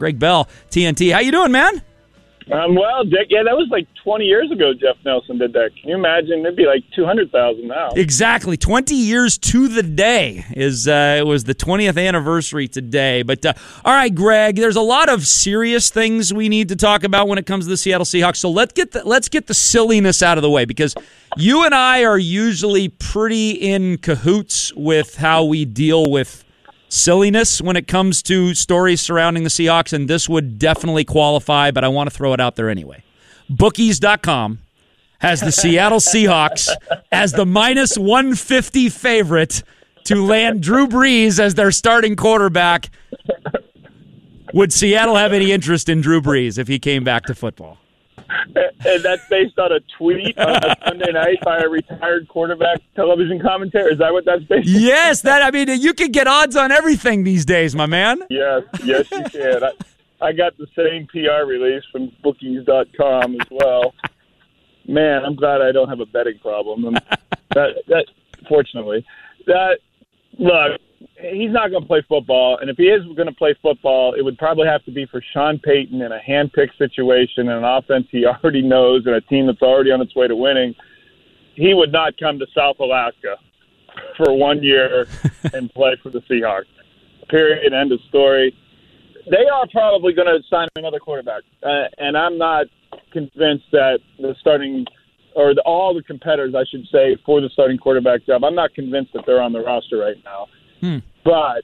Greg Bell, TNT. How you doing, man? Well, Dick, yeah, that was like 20 years ago Jeff Nelson did that. Can you imagine? It'd be like 200,000 now. Exactly. 20 years to the day it was the 20th anniversary today. But all right, Greg, there's a lot of serious things we need to talk about when it comes to the Seattle Seahawks. So let's get the silliness out of the way, because you and I are usually pretty in cahoots with how we deal with silliness when it comes to stories surrounding the Seahawks, and this would definitely qualify, but I want to throw it out there anyway. Bookies.com has the Seattle Seahawks as the minus 150 favorite to land Drew Brees as their starting quarterback. Would Seattle have any interest in Drew Brees if he came back to football? And that's based on a tweet on a Sunday night by a retired quarterback television commentator? Is that what that's based on? Yes, you can get odds on everything these days, my man. Yes, you can. I got the same PR release from bookies.com as well. Man, I'm glad I don't have a betting problem. Fortunately. Look, he's not going to play football, and if he is going to play football, it would probably have to be for Sean Payton in a hand-picked situation and an offense he already knows and a team that's already on its way to winning. He would not come to South Alaska for 1 year and play for the Seahawks. Period. End of story. They are probably going to sign another quarterback, and I'm not convinced that all the competitors, I should say, for the starting quarterback job, I'm not convinced that they're on the roster right now. But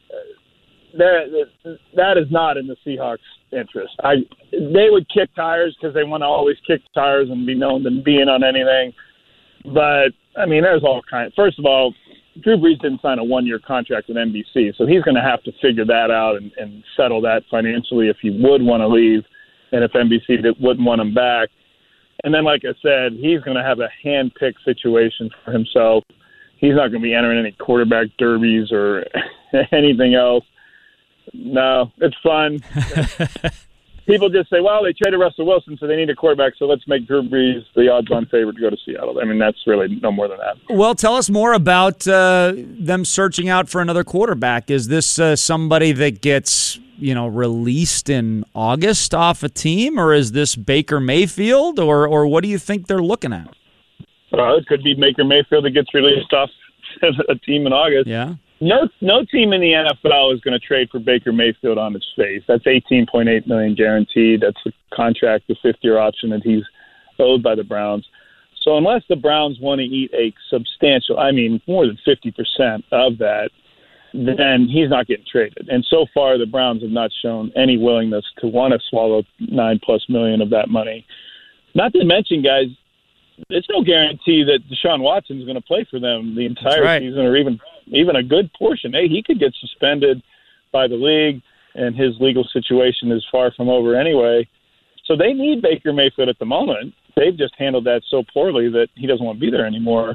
that is not in the Seahawks' interest. They would kick tires because they want to always kick tires and be known to be in on anything. But, I mean, there's all kinds. First of all, Drew Brees didn't sign a one-year contract with NBC, so he's going to have to figure that out and settle that financially if he would want to leave and if NBC wouldn't want him back. And then, like I said, he's going to have a hand-picked situation for himself. He's not going to be entering any quarterback derbies or anything else. No, it's fun. People just say, well, they traded Russell Wilson, so they need a quarterback, so let's make Drew Brees the odds-on favorite to go to Seattle. I mean, that's really no more than that. Well, tell us more about them searching out for another quarterback. Is this somebody that gets released in August off a team, or is this Baker Mayfield, or what do you think they're looking at? It could be Baker Mayfield that gets released off a team in August. Yeah. No team in the NFL is going to trade for Baker Mayfield on its face. That's $18.8 million guaranteed. That's the contract, the fifth-year option that he's owed by the Browns. So unless the Browns want to eat a substantial, more than 50% of that, then he's not getting traded. And so far, the Browns have not shown any willingness to want to swallow $9+ million of that money. Not to mention, guys, it's no guarantee that Deshaun Watson is going to play for them the entire season or even a good portion. Hey, he could get suspended by the league, and his legal situation is far from over anyway. So they need Baker Mayfield at the moment. They've just handled that so poorly that he doesn't want to be there anymore.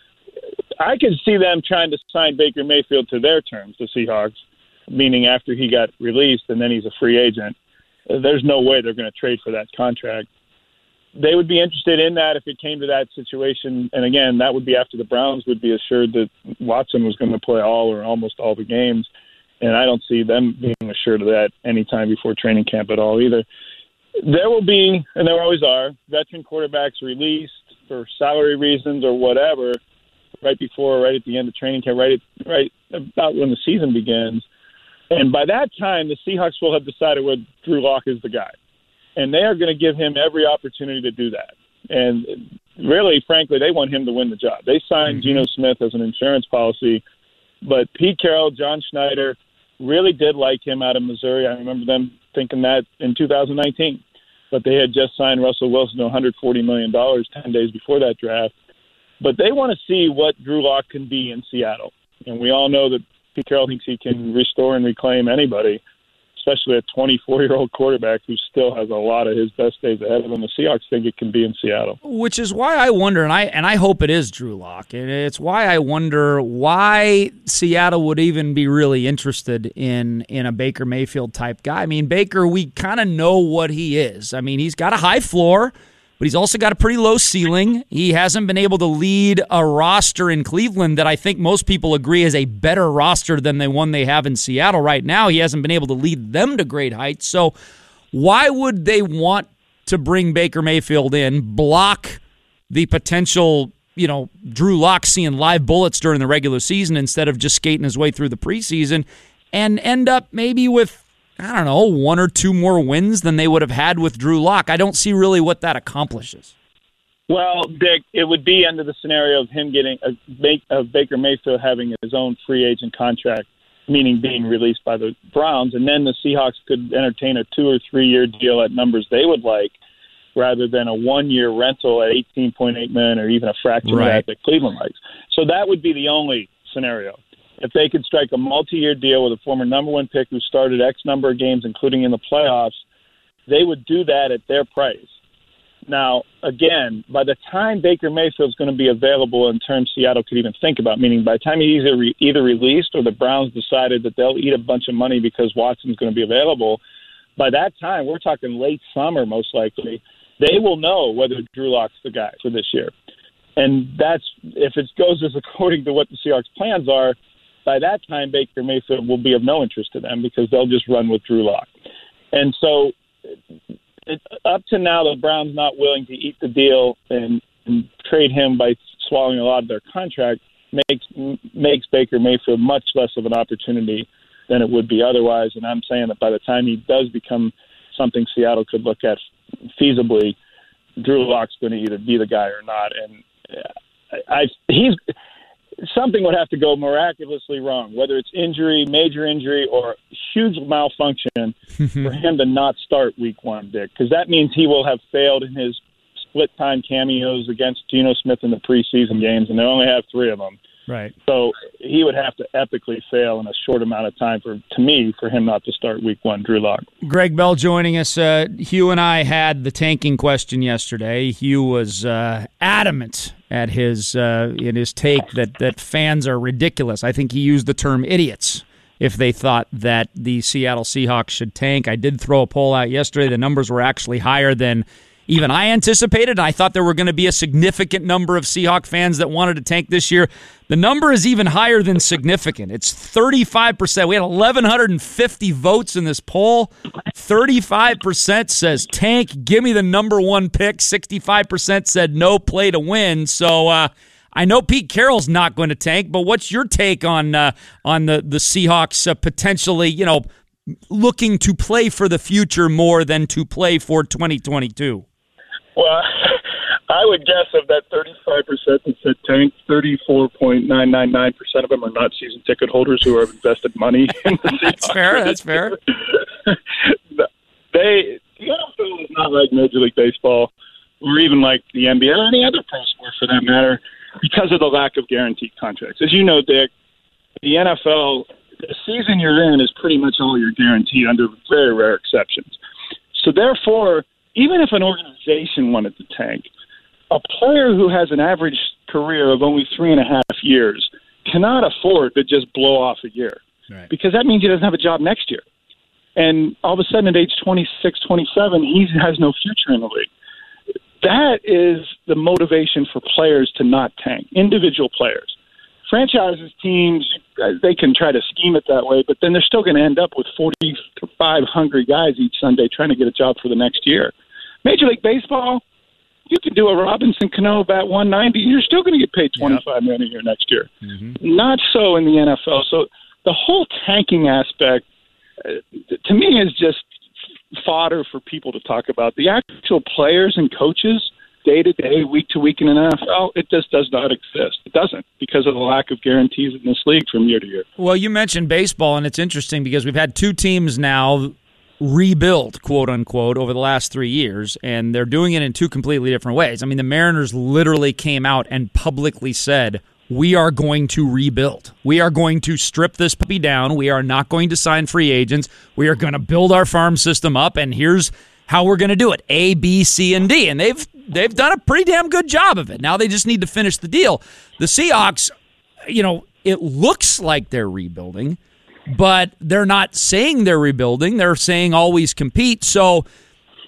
I could see them trying to sign Baker Mayfield to their terms, the Seahawks, meaning after he got released and then he's a free agent. There's no way they're going to trade for that contract. They would be interested in that if it came to that situation. And again, that would be after the Browns would be assured that Watson was going to play all or almost all the games. And I don't see them being assured of that anytime before training camp at all either. There will be, and there always are, veteran quarterbacks released for salary reasons or whatever right before or right at the end of training camp, right about when the season begins. And by that time, the Seahawks will have decided whether Drew Lock is the guy. And they are going to give him every opportunity to do that. And really, frankly, they want him to win the job. They signed Geno Smith as an insurance policy, but Pete Carroll, John Schneider really did like him out of Missouri. I remember them thinking that in 2019. But they had just signed Russell Wilson to $140 million 10 days before that draft. But they want to see what Drew Lock can be in Seattle. And we all know that Pete Carroll thinks he can restore and reclaim anybody, especially a 24-year-old quarterback who still has a lot of his best days ahead of him. The Seahawks think it can be in Seattle. Which is why I wonder, and I hope it is Drew Lock, and it's why I wonder why Seattle would even be really interested in a Baker Mayfield type guy. I mean, Baker, we kind of know what he is. I mean, he's got a high floor, but he's also got a pretty low ceiling. He hasn't been able to lead a roster in Cleveland that I think most people agree is a better roster than the one they have in Seattle right now. He hasn't been able to lead them to great heights. So why would they want to bring Baker Mayfield in, block the potential, Drew Lock seeing live bullets during the regular season instead of just skating his way through the preseason, and end up maybe with, I don't know, 1 or 2 more wins than they would have had with Drew Lock? I don't see really what that accomplishes. Well, Dick, it would be under the scenario of him getting Baker Mayfield having his own free agent contract, meaning being released by the Browns, and then the Seahawks could entertain a 2 or 3 year deal at numbers they would like, rather than a 1 year rental at $18.8 million or even a fraction of that Cleveland likes. So that would be the only scenario. If they could strike a multi-year deal with a former number 1 pick who started X number of games, including in the playoffs, they would do that at their price. Now, again, by the time Baker Mayfield is going to be available in terms Seattle could even think about, meaning by the time he's either released or the Browns decided that they'll eat a bunch of money because Watson's going to be available, by that time, we're talking late summer most likely, they will know whether Drew Lock's the guy for this year. And that's, if it goes as according to what the Seahawks' plans are, by that time, Baker Mayfield will be of no interest to them because they'll just run with Drew Lock. And so up to now, the Browns not willing to eat the deal and trade him by swallowing a lot of their contract makes Baker Mayfield much less of an opportunity than it would be otherwise. And I'm saying that by the time he does become something Seattle could look at feasibly, Drew Lock's going to either be the guy or not. And something would have to go miraculously wrong, whether it's injury, major injury, or huge malfunction for him to not start week 1, Dick, because that means he will have failed in his split-time cameos against Geno Smith in the preseason games, and they only have 3 of them. Right. So he would have to epically fail in a short amount of time for him not to start week 1, Drew Lock. Greg Bell joining us. Hugh and I had the tanking question yesterday. Hugh was adamant at in his take that fans are ridiculous. I think he used the term idiots if they thought that the Seattle Seahawks should tank. I did throw a poll out yesterday. The numbers were actually higher than even I anticipated. I thought there were going to be a significant number of Seahawk fans that wanted to tank this year. The number is even higher than significant. It's 35%. We had 1,150 votes in this poll. 35% says tank, give me the number 1 pick. 65% said no, play to win. So I know Pete Carroll's not going to tank, but what's your take on the Seahawks potentially, looking to play for the future more than to play for 2022? Well, I would guess of that 35% that said tank, 34.999% of them are not season ticket holders who have invested money in the Seahawks. That's fair. The NFL is not like Major League Baseball or even like the NBA or any other pro sport for that matter because of the lack of guaranteed contracts. As you know, Dick, the NFL, the season you're in is pretty much all you're guaranteed under very rare exceptions. So therefore, even if an organization wanted to tank, a player who has an average career of only 3.5 years cannot afford to just blow off a year, right? Because that means he doesn't have a job next year. And all of a sudden at age 26, 27, he has no future in the league. That is the motivation for players to not tank, individual players. Franchises, teams, they can try to scheme it that way, but then they're still going to end up with 45 hungry guys each Sunday trying to get a job for the next year. Major League Baseball, you can do a Robinson Cano bat 190, you're still going to get paid $25 million a year next year. Mm-hmm. Not so in the NFL. So the whole tanking aspect, to me, is just fodder for people to talk about. The actual players and coaches, day to day, week to week in an NFL, it just does not exist. It doesn't, because of the lack of guarantees in this league from year to year. Well, you mentioned baseball, and it's interesting because we've had 2 teams now rebuild, quote unquote, over the last 3 years, and they're doing it in 2 completely different ways. I mean, the Mariners literally came out and publicly said, we are going to rebuild. We are going to strip this puppy down. We are not going to sign free agents. We are going to build our farm system up, and here's how we're going to do it. A, B, C, and D. And they've done a pretty damn good job of it. Now they just need to finish the deal. The Seahawks, it looks like they're rebuilding, but they're not saying they're rebuilding. They're saying always compete. So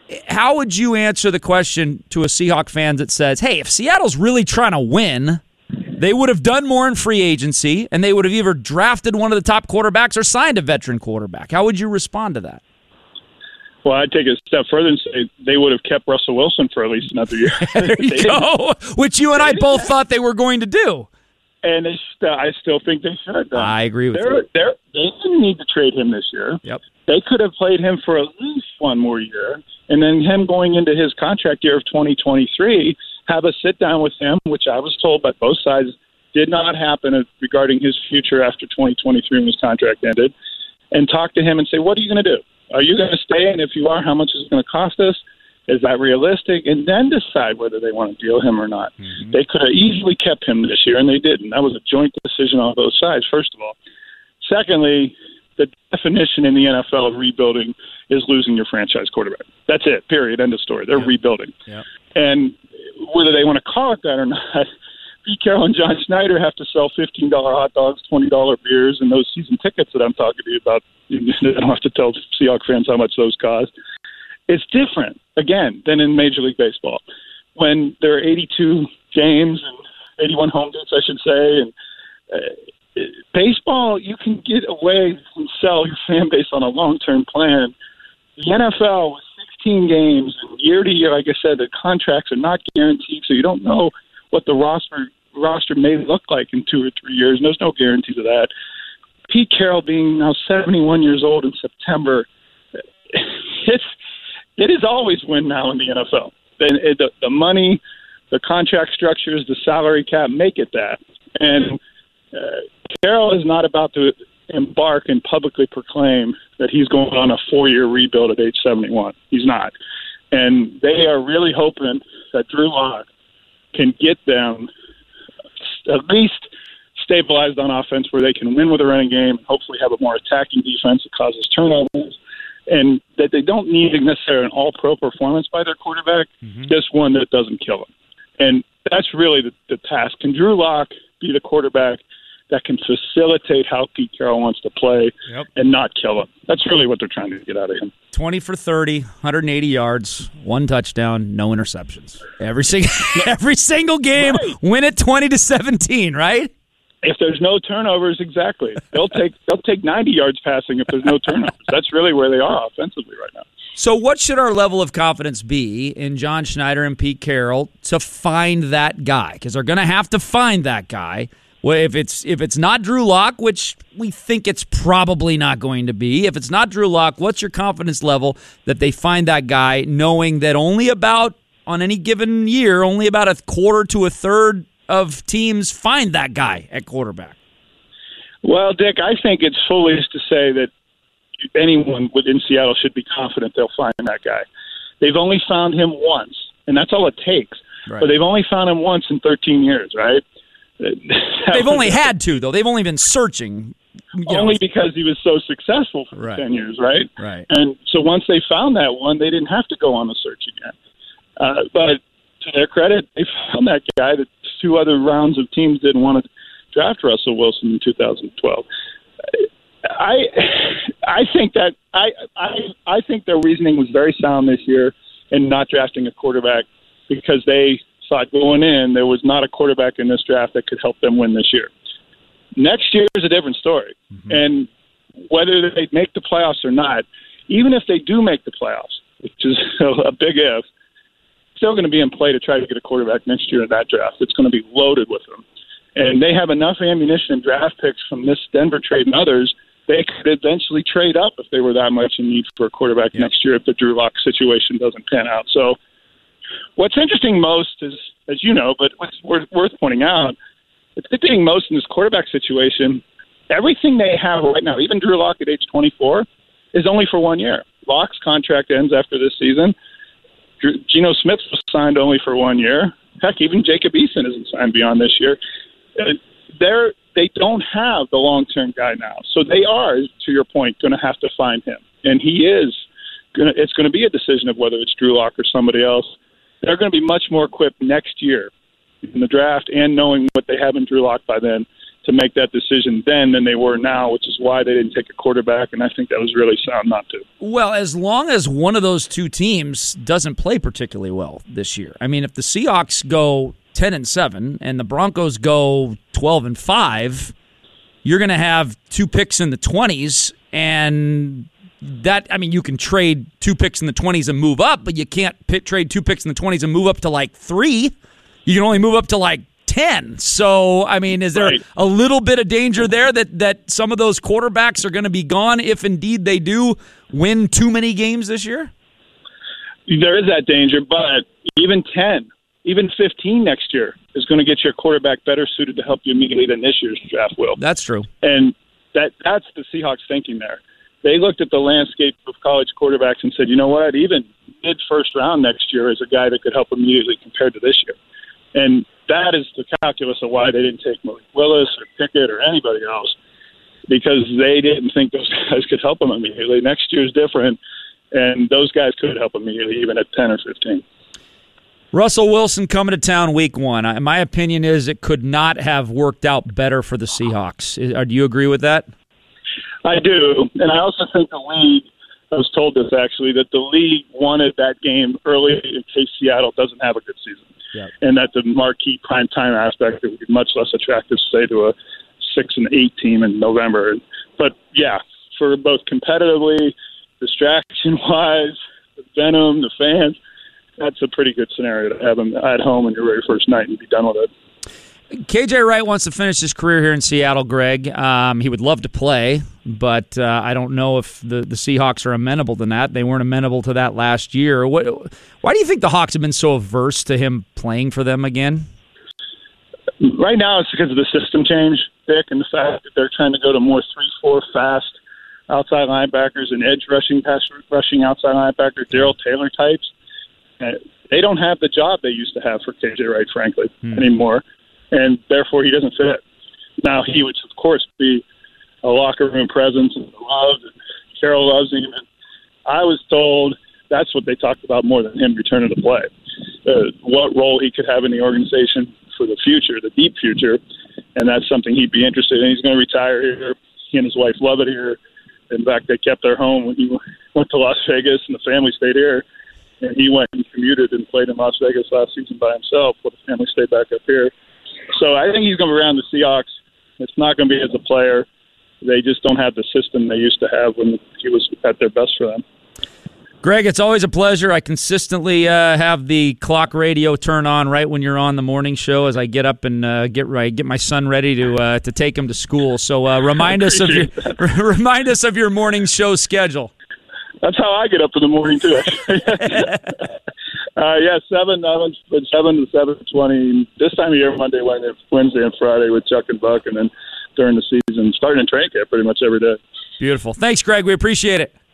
How would you answer the question to a Seahawk fan that says, hey, if Seattle's really trying to win, they would have done more in free agency, and they would have either drafted one of the top quarterbacks or signed a veteran quarterback? How would you respond to that? Well, I'd take it a step further and say they would have kept Russell Wilson for at least another year. There you go, which you and I both thought they were going to do. And I still think they should. I agree with you. They didn't need to trade him this year. Yep. They could have played him for at least one more year, and then him going into his contract year of 2023, have a sit-down with him, which I was told by both sides did not happen regarding his future after 2023 when his contract ended, and talk to him and say, what are you going to do? Are you going to stay? And if you are, how much is it going to cost us? Is that realistic? And then decide whether they want to deal him or not. Mm-hmm. They could have easily kept him this year, and they didn't. That was a joint decision on both sides, first of all. Secondly, the definition in the NFL of rebuilding is losing your franchise quarterback. That's it, period, end of story. They're rebuilding. Yep. And whether they want to call it that or not, Pete Carroll and John Schneider have to sell $15 hot dogs, $20 beers, and those season tickets that I'm talking to you about. I don't have to tell Seahawks fans how much those cost. It's different, again, than in Major League Baseball. When there are 82 games and 81 home games, I should say, and baseball, you can get away and sell your fan base on a long-term plan. The NFL, with 16 games, and year to year, like I said, the contracts are not guaranteed, so you don't know what the roster may look like in 2 or 3 years, and there's no guarantees of that. Pete Carroll being now 71 years old in September, it is always win now in the NFL. The money, the contract structures, the salary cap make it that. And Carroll is not about to embark and publicly proclaim that he's going on a 4-year rebuild at age 71. He's not. And they are really hoping that Drew Lock can get them at least stabilized on offense where they can win with a running game, hopefully have a more attacking defense that causes turnovers, and that they don't need necessarily an all-pro performance by their quarterback, just one that doesn't kill them. And that's really the task. Can Drew Lock be the quarterback that can facilitate how Pete Carroll wants to play and not kill him? That's really what they're trying to get out of him. 20 for 30, 180 yards, 1 touchdown, no interceptions. Every single game, right. Win it 20-17, right? If there's no turnovers, exactly. They'll take 90 yards passing if there's no turnovers. That's really where they are offensively right now. So what should our level of confidence be in John Schneider and Pete Carroll to find that guy? Because they're going to have to find that guy. Well, if it's not Drew Lock, which we think it's probably not going to be, if it's not Drew Lock, what's your confidence level that they find that guy, knowing that on any given year, only about a quarter to a third of teams find that guy at quarterback? Well, Dick, I think it's foolish to say that anyone within Seattle should be confident they'll find that guy. They've only found him once, and that's all it takes. Right. But they've only found him once in 13 years, right? They've only had to, though. They've only been searching. Only because he was so successful for 10 years, right? Right. And so once they found that one, they didn't have to go on the search again. But to their credit, they found that guy that 2 other rounds of teams didn't want to draft Russell Wilson in 2012. I think that I think their reasoning was very sound this year in not drafting a quarterback, because they thought going in there was not a quarterback in this draft that could help them win this year. Next year is a different story. Mm-hmm. And whether they make the playoffs or not, even if they do make the playoffs, which is a big if, still going to be in play to try to get a quarterback next year in that draft. It's going to be loaded with them. And they have enough ammunition and draft picks from this Denver trade and others. They could eventually trade up if they were that much in need for a quarterback next year if the Drew Lock situation doesn't pan out. So what's interesting most is, as you know, but what's worth pointing out, it's interesting most in this quarterback situation, everything they have right now, even Drew Lock at age 24, is only for 1 year. Lock's contract ends after this season. Geno Smith was signed only for 1 year. Heck, even Jacob Eason isn't signed beyond this year. They don't have the long-term guy now. So they are, to your point, going to have to find him. And it's going to be a decision of whether it's Drew Lock or somebody else. They're going to be much more equipped next year in the draft and knowing what they have in Drew Lock by then to make that decision then than they were now, which is why they didn't take a quarterback, and I think that was really sound not to. Well, as long as one of those two teams doesn't play particularly well this year. I mean, if the Seahawks go 10-7 and the Broncos go 12-5, you're going to have 2 picks in the 20s, and that, I mean, you can trade 2 picks in the 20s and move up, but you can't trade 2 picks in the 20s and move up to like 3. You can only move up to like 10. So, I mean, is there a little bit of danger there that some of those quarterbacks are going to be gone if indeed they do win too many games this year? There is that danger, but even 10, even 15 next year is going to get your quarterback better suited to help you immediately than this year's draft will. That's true. And that's the Seahawks thinking there. They looked at the landscape of college quarterbacks and said, you know what, even mid-first round next year is a guy that could help immediately compared to this year. And that is the calculus of why they didn't take Malik Willis or Pickett or anybody else, because they didn't think those guys could help them immediately. Next year's different, and those guys could help immediately, even at 10 or 15. Russell Wilson coming to town week 1. My opinion is it could not have worked out better for the Seahawks. Do you agree with that? I do, and I also think the league, I was told this actually, that the league wanted that game early in case Seattle doesn't have a good season. Yep. And that the marquee primetime aspect would be much less attractive, say, to a 6-8 team in November. But, yeah, for both competitively, distraction-wise, the venom, the fans, that's a pretty good scenario to have them at home on your very first night and be done with it. KJ Wright wants to finish his career here in Seattle, Greg. He would love to play, but I don't know if the Seahawks are amenable to that. They weren't amenable to that last year. Why do you think the Hawks have been so averse to him playing for them again? Right now it's because of the system change, Dick, and the fact that they're trying to go to more 3-4 fast outside linebackers and edge rushing, pass rushing outside linebackers, Darrell Taylor types. They don't have the job they used to have for KJ Wright, frankly, anymore. And therefore he doesn't fit. Now, he would, of course, be a locker room presence and loved, and Carroll loves him. And I was told that's what they talked about more than him returning to play, what role he could have in the organization for the future, the deep future, and that's something he'd be interested in. He's going to retire here. He and his wife love it here. In fact, they kept their home when he went to Las Vegas, and the family stayed here. And he went and commuted and played in Las Vegas last season by himself, while the family stayed back up here. So I think he's going to be around the Seahawks. It's not going to be as a player. They just don't have the system they used to have when he was at their best for them. Greg, it's always a pleasure. I consistently have the clock radio turn on right when you're on the morning show as I get up and get my son ready to take him to school. So remind us of your morning show schedule. That's how I get up in the morning too. 7 to 7:20 this time of year, Monday, Wednesday, and Friday with Chuck and Buck, and then during the season, starting in training camp pretty much every day. Beautiful. Thanks, Greg. We appreciate it.